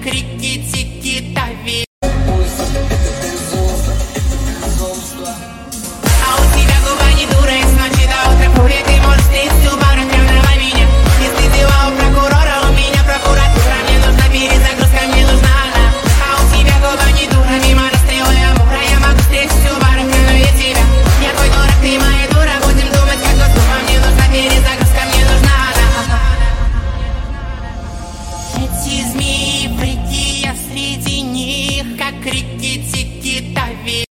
как рикки-тики-тави. А у тебя губа не дура, и с ночи до утра пули. Ты можешь встретить любого, рожденного меня. Если дела у прокурора, у меня прокуратура. Мне нужна перезагрузка, мне нужна она. А у тебя губа не дура, мимо расстрела я мура. Я могу встретить любого, рожденного тебя. Я твой дурак, ты моя дура. Будем думать, как госдума. Мне нужна перезагрузка, мне нужна она. Эти змеи, прики, я среди них, как рикки-тики-тави.